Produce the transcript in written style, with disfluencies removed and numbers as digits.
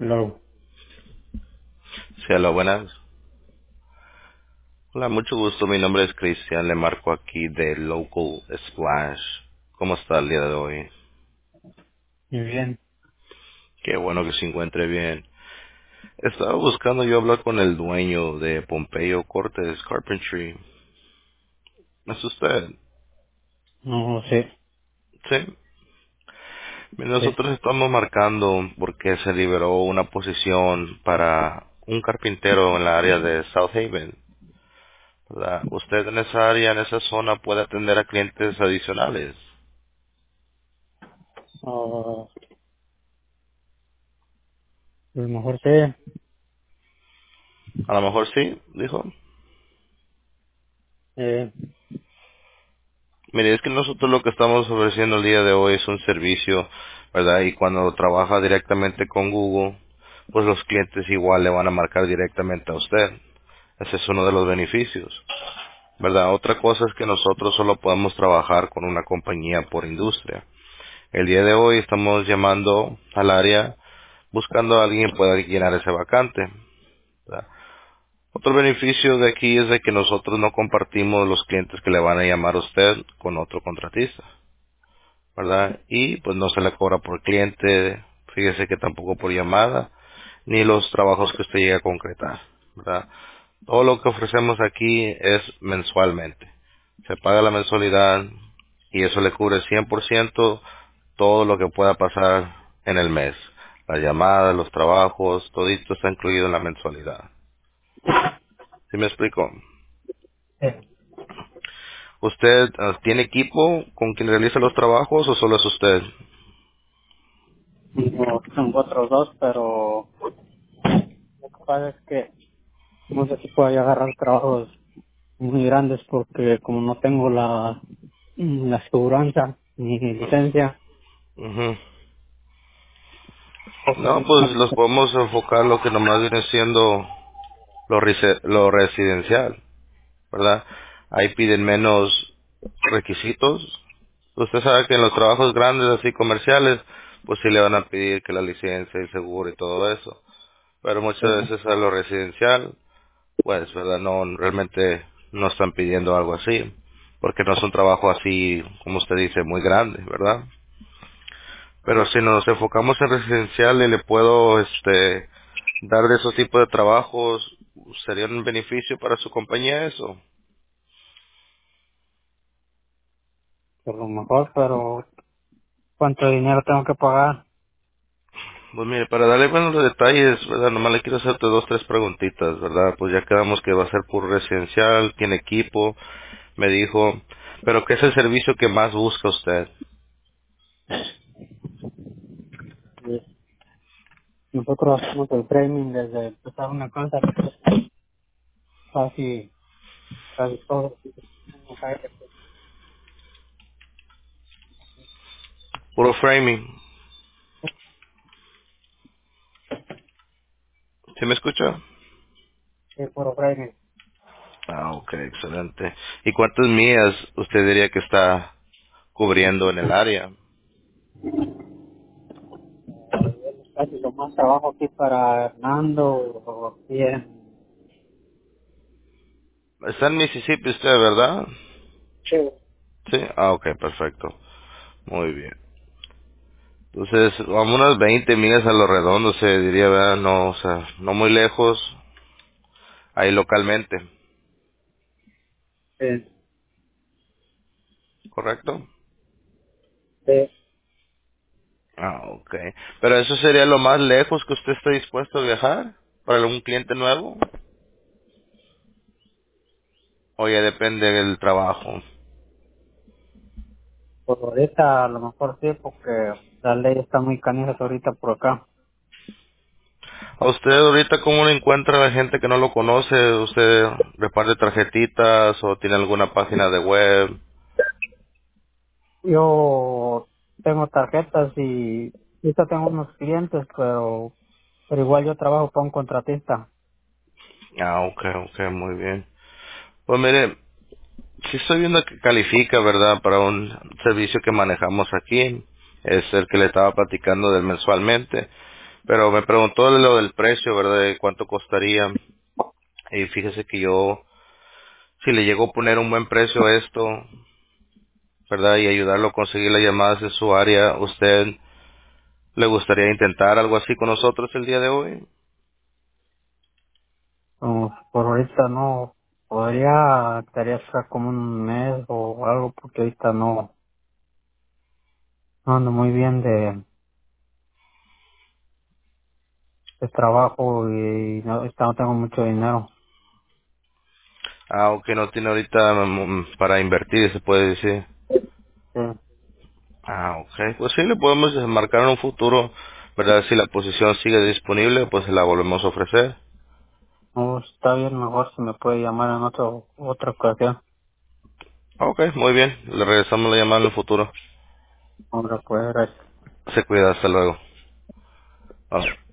Hello. Sí, hola, buenas. Hola, mucho gusto. Mi nombre es Cristian. Le marco aquí de Local Splash. ¿Cómo está el día de hoy? Muy bien. Qué bueno que se encuentre bien. Estaba buscando yo hablar con el dueño de Pompeyo Cortes Carpentry. ¿Es usted? No sé. Sí. Mire, Sí. nosotros estamos marcando porque se liberó una posición para un carpintero en la área de South Haven, ¿verdad? Usted en esa área, en esa zona, puede atender a clientes adicionales. Ah, a lo mejor sí. A lo mejor sí, dijo. Eh, Mire, es que nosotros lo que estamos ofreciendo el día de hoy es un servicio, ¿verdad? Y cuando trabaja directamente con Google, pues los clientes igual le van a marcar directamente a usted. Ese es uno de los beneficios, ¿verdad? Otra cosa es que nosotros solo podemos trabajar con una compañía por industria. El día de hoy estamos llamando al área buscando a alguien que pueda llenar ese vacante, ¿verdad? Otro beneficio de aquí es de que nosotros no compartimos los clientes que le van a llamar a usted con otro contratista, ¿verdad? Y pues no se le cobra por cliente, fíjese que tampoco por llamada, ni los trabajos que usted llegue a concretar, ¿verdad? Todo lo que ofrecemos aquí es mensualmente. Se paga la mensualidad y eso le cubre 100% todo lo que pueda pasar en el mes. La llamada, los trabajos, todito está incluido en la mensualidad. ¿Sí me explico? eh, ¿Usted tiene equipo con quien realiza los trabajos o solo es usted? tengo otros dos, pero lo que pasa es que no sé si puedo agarrar trabajos muy grandes porque como no tengo la aseguranza ni licencia, Ujú. pues No, pues los podemos enfocar lo que nomás viene siendo lo residencial, ¿verdad? Ahí piden menos requisitos. Usted sabe que en los trabajos grandes, así comerciales, pues sí le van a pedir que la licencia y seguro y todo eso. Pero muchas veces a lo residencial, pues, ¿verdad? No, realmente no están pidiendo algo así. Porque no es un trabajo así, como usted dice, muy grande, ¿verdad? Pero si nos enfocamos en residencial y le puedo dar de esos tipos de trabajos, ¿sería un beneficio para su compañía eso? por lo mejor, pero ¿cuánto dinero tengo que pagar? Pues mire, para darle buenos detalles, ¿verdad? Nomás le quiero hacerte dos, tres preguntitas, ¿verdad? Pues ya quedamos que va a ser puro residencial, tiene equipo, me dijo, pero ¿qué es el servicio que más busca usted? Eh, Nosotros hacemos el training desde empezar una casa, casi, casi todo. Puro framing. ¿Sí me escucha? Sí, puro training. Ah, ok, excelente. ¿Y cuántas millas usted diría que está cubriendo en el área? Casi lo más trabajo aquí para Hernando o aquí en... Está en Mississippi usted, ¿verdad? Sí. Sí. Ah, ok, perfecto. Muy bien. Entonces, vamos unas 20 millas a lo redondo, se diría, ¿verdad? No, o sea, no muy lejos, ahí localmente, Sí, ¿correcto? sí. Ah, ok. Pero eso sería lo más lejos que usted esté dispuesto a viajar para un cliente nuevo, o ya depende del trabajo. Por ahorita a lo mejor sí, porque la ley está muy canija ahorita por acá. ¿A usted ahorita cómo le encuentra a la gente que no lo conoce? ¿Usted reparte tarjetitas o tiene alguna página de web? Yo tengo tarjetas y ahorita tengo unos clientes, pero igual yo trabajo para un contratista. Ah, ok, ok, muy bien. Pues mire, si estoy viendo que califica, ¿verdad? Para un servicio que manejamos aquí, es el que le estaba platicando del mensualmente. Pero me preguntó de lo del precio, ¿verdad? De cuánto costaría. Y fíjese que yo, si le llego a poner un buen precio a esto, ¿verdad? Y ayudarlo a conseguir las llamadas de su área, ¿usted le gustaría intentar algo así con nosotros el día de hoy? Por ahorita no, estaría hasta como un mes o algo, porque ahorita no ando muy bien de trabajo y no, ahorita no tengo mucho dinero. Ah, ok, no tiene ahorita para invertir, se puede decir. Sí. Ah, ok. Pues sí, le podemos marcar en un futuro, ¿verdad? Si la posición sigue disponible, pues se la volvemos a ofrecer. No, está bien, mejor si me puede llamar en otra ocasión. Ok, muy bien. Le regresamos la llamada en el futuro. Ahora pues, gracias. Se cuida, hasta luego. Ah.